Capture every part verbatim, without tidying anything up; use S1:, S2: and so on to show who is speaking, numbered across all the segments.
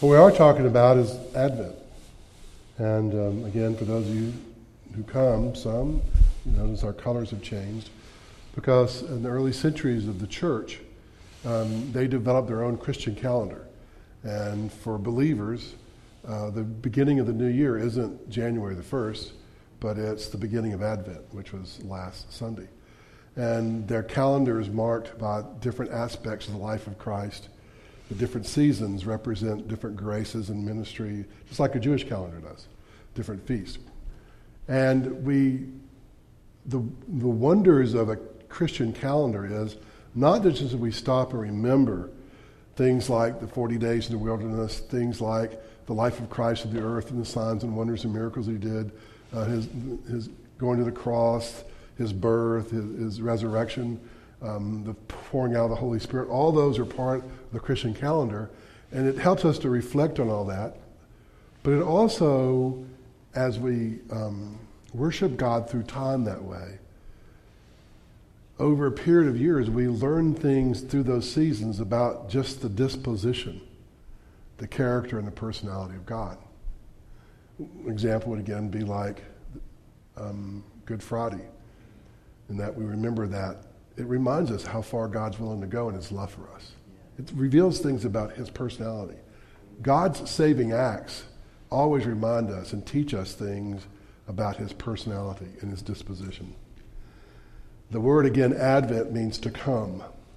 S1: What we are talking about is Advent. And um, again, for those of you who come, some, you notice our colors have changed, because in the early centuries of the church, um, they developed their own Christian calendar. And for believers, uh, the beginning of the new year isn't January the first, but it's the beginning of Advent, which was last Sunday. And their calendar is marked by different aspects of the life of Christ. The different seasons represent different graces and ministry, just like a Jewish calendar does, different feasts. And we, the the wonders of a Christian calendar is not that just we stop and remember things like the forty days in the wilderness, things like the life of Christ on the earth and the signs and wonders and miracles he did, uh, his his going to the cross, his birth, his, his resurrection, um, the pouring out of the Holy Spirit. All those are part of the Christian calendar, and it helps us to reflect on all that. But it also, as we um, worship God through time that way, over a period of years, we learn things through those seasons about just the disposition, the character and the personality of God. An example would again be like um, Good Friday, in that we remember that it reminds us how far God's willing to go in his love for us. It reveals things about his personality. God's saving acts always remind us and teach us things about his personality and his disposition. The word, again, Advent, means to come.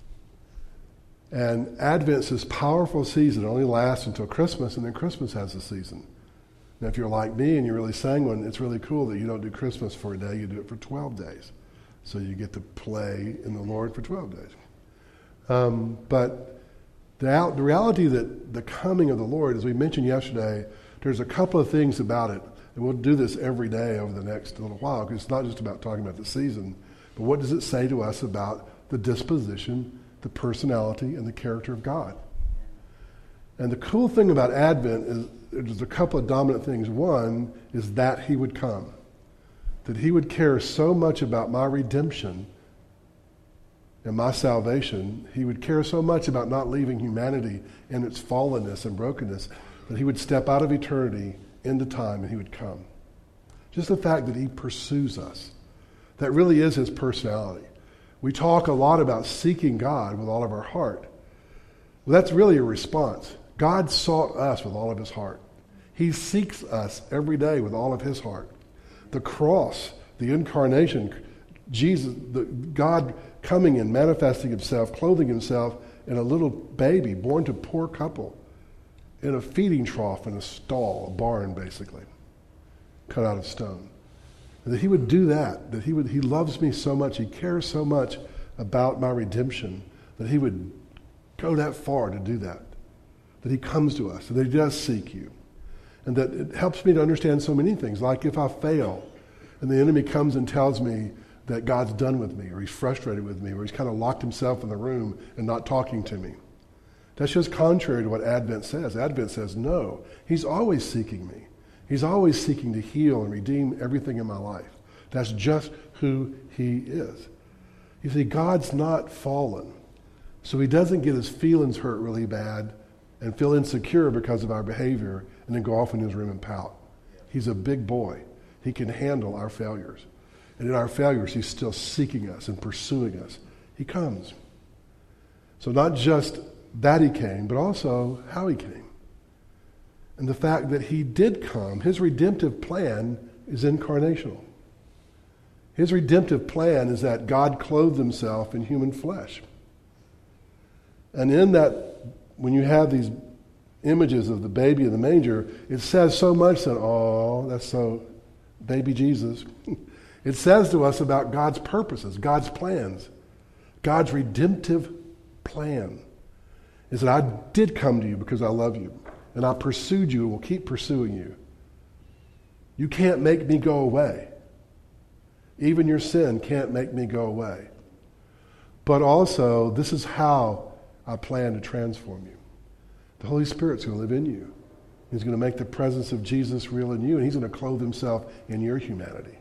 S1: And Advent's this powerful season. It only lasts until Christmas, and then Christmas has a season. Now, if you're like me and you're really sanguine, it's really cool that you don't do Christmas for a day, you do it for twelve days. So you get to play in the Lord for twelve days. Um, but the, the reality that the coming of the Lord, as we mentioned yesterday, there's a couple of things about it. And we'll do this every day over the next little while, because it's not just about talking about the season, but what does it say to us about the disposition, the personality, and the character of God? And the cool thing about Advent is there's a couple of dominant things. One is that he would come. That he would care so much about my redemption and my salvation. He would care so much about not leaving humanity in its fallenness and brokenness that he would step out of eternity into time and he would come. Just the fact that he pursues us. That really is his personality. We talk a lot about seeking God with all of our heart. Well, that's really a response. God sought us with all of his heart. He seeks us every day with all of his heart. The cross, the incarnation, Jesus, the God coming and manifesting himself, clothing himself in a little baby born to a poor couple in a feeding trough in a stall, a barn basically, cut out of stone. And that he would do that, that he would, he loves me so much, he cares so much about my redemption, that he would go that far to do that. That he comes to us, and that he does seek you. And that it helps me to understand so many things, like if I fail, and the enemy comes and tells me that God's done with me, or he's frustrated with me, or he's kind of locked himself in the room and not talking to me. That's just contrary to what Advent says. Advent says, no, he's always seeking me. He's always seeking to heal and redeem everything in my life. That's just who he is. You see, God's not fallen, so he doesn't get his feelings hurt really bad and feel insecure because of our behavior and then go off in his room and pout. He's a big boy. He can handle our failures. And in our failures, he's still seeking us and pursuing us. He comes. So not just that he came, but also how he came. And the fact that he did come, his redemptive plan is incarnational. His redemptive plan is that God clothed himself in human flesh. And in that, when you have these images of the baby in the manger, it says so much that, oh, that's so, baby Jesus. It says to us about God's purposes, God's plans, God's redemptive plan is that I did come to you because I love you, and I pursued you and will keep pursuing you. You can't make me go away. Even your sin can't make me go away. But also, this is how I plan to transform you. The Holy Spirit's going to live in you. He's going to make the presence of Jesus real in you, and he's going to clothe himself in your humanity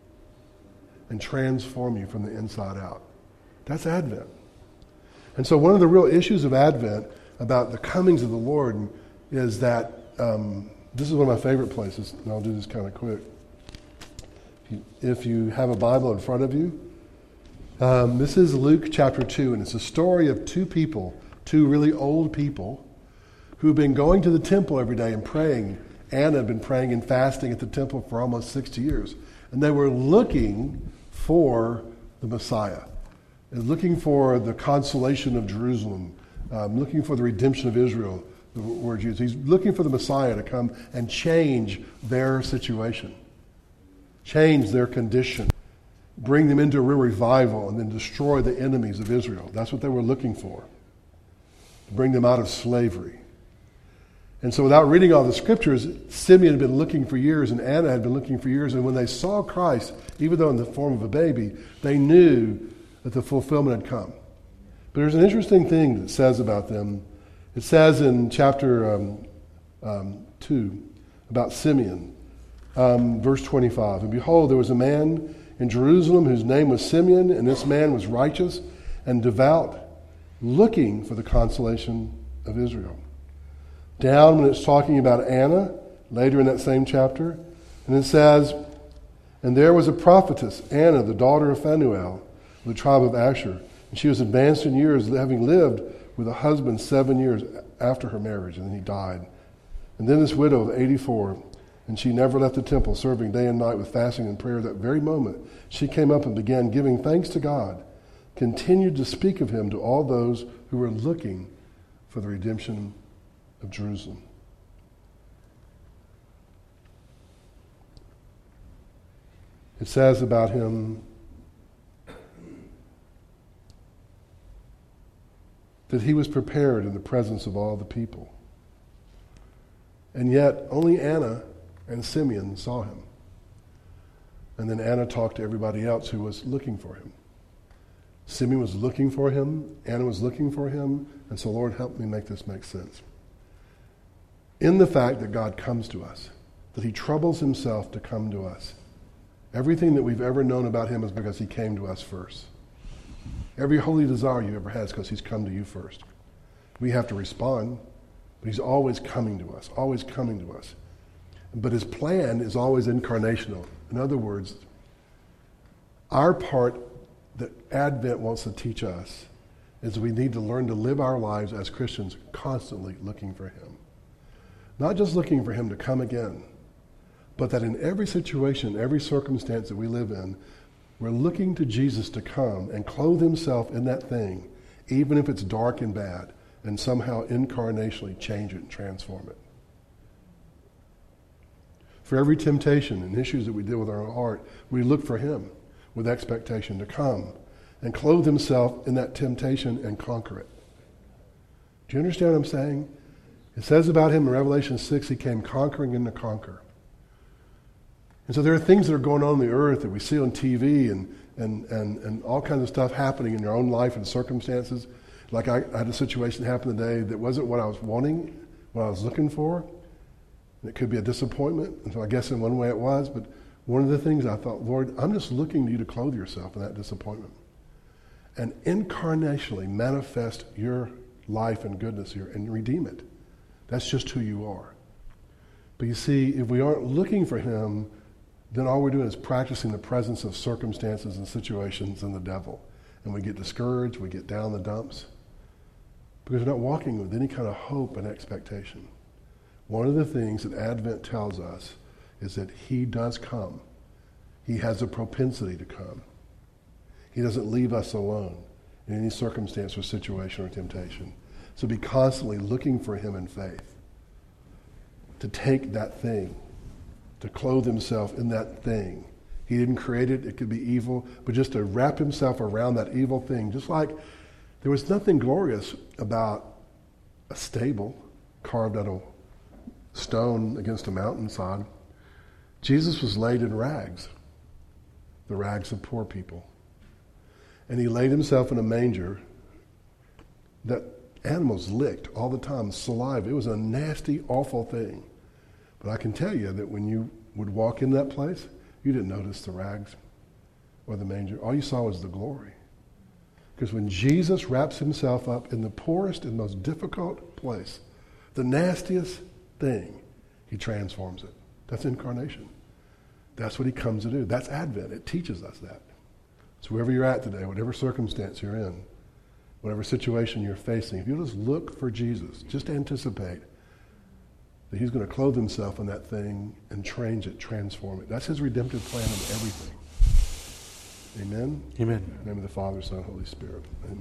S1: and transform you from the inside out. That's Advent. And so one of the real issues of Advent about the comings of the Lord is that um, this is one of my favorite places, and I'll do this kind of quick. If you, if you have a Bible in front of you, um, this is Luke chapter two, and it's a story of two people, two really old people, who've been going to the temple every day and praying. Anna had been praying and fasting at the temple for almost sixty years. And they were looking for the Messiah, looking for the consolation of Jerusalem, um, looking for the redemption of Israel, the word used. He's looking for the Messiah to come and change their situation, change their condition, bring them into a real revival, and then destroy the enemies of Israel. That's what they were looking for, to bring them out of slavery. And so without reading all the scriptures, Simeon had been looking for years and Anna had been looking for years. And when they saw Christ, even though in the form of a baby, they knew that the fulfillment had come. But there's an interesting thing that it says about them. It says in chapter um, um, two about Simeon, um, verse twenty-five. And behold, there was a man in Jerusalem whose name was Simeon, and this man was righteous and devout, looking for the consolation of Israel. Down when it's talking about Anna, later in that same chapter, and it says, and there was a prophetess, Anna, the daughter of Phanuel, of the tribe of Asher, and she was advanced in years, having lived with a husband seven years after her marriage, and then he died. And then this widow of eighty-four, and she never left the temple, serving day and night with fasting and prayer. That very moment, she came up and began giving thanks to God, continued to speak of him to all those who were looking for the redemption of Jerusalem. It says about him that he was prepared in the presence of all the people. And yet only Anna and Simeon saw him. And then Anna talked to everybody else who was looking for him. Simeon was looking for him, Anna was looking for him, and so Lord, help me make this make sense. In the fact that God comes to us, that he troubles himself to come to us. Everything that we've ever known about him is because he came to us first. Every holy desire you ever had is because he's come to you first. We have to respond, but he's always coming to us, always coming to us. But his plan is always incarnational. In other words, our part that Advent wants to teach us is we need to learn to live our lives as Christians constantly looking for him. Not just looking for him to come again, but that in every situation, every circumstance that we live in, we're looking to Jesus to come and clothe himself in that thing, even if it's dark and bad, and somehow incarnationally change it and transform it. For every temptation and issues that we deal with in our heart, we look for him with expectation to come and clothe himself in that temptation and conquer it. Do you understand what I'm saying? It says about him in Revelation six, he came conquering and to conquer. And so there are things that are going on in the earth that we see on T V and, and, and, and all kinds of stuff happening in your own life and circumstances. Like I, I had a situation happen today that wasn't what I was wanting, what I was looking for. And it could be a disappointment. And so I guess in one way it was. But one of the things I thought, Lord, I'm just looking to you to clothe yourself in that disappointment. And incarnationally manifest your life and goodness here and redeem it. That's just who you are. But you see, if we aren't looking for him, then all we're doing is practicing the presence of circumstances and situations and the devil. And we get discouraged, we get down the dumps, because we're not walking with any kind of hope and expectation. One of the things that Advent tells us is that he does come. He has a propensity to come. He doesn't leave us alone in any circumstance or situation or temptation. So be constantly looking for him in faith, to take that thing, to clothe himself in that thing. He didn't create it, it could be evil, but just to wrap himself around that evil thing. Just like there was nothing glorious about a stable carved out of stone against a mountainside. Jesus was laid in rags, the rags of poor people. And he laid himself in a manger that animals licked all the time, saliva. It was a nasty, awful thing. But I can tell you that when you would walk in that place, you didn't notice the rags or the manger. All you saw was the glory. Because when Jesus wraps himself up in the poorest and most difficult place The nastiest thing, he transforms it. That's incarnation. That's what he comes to do. That's Advent. It teaches us that. So wherever you're at today, whatever circumstance you're in, whatever situation you're facing, if you just look for Jesus, just anticipate that he's going to clothe himself in that thing and change it, transform it. That's his redemptive plan of everything. Amen?
S2: Amen.
S1: In the name of the Father, Son, Holy Spirit. Amen.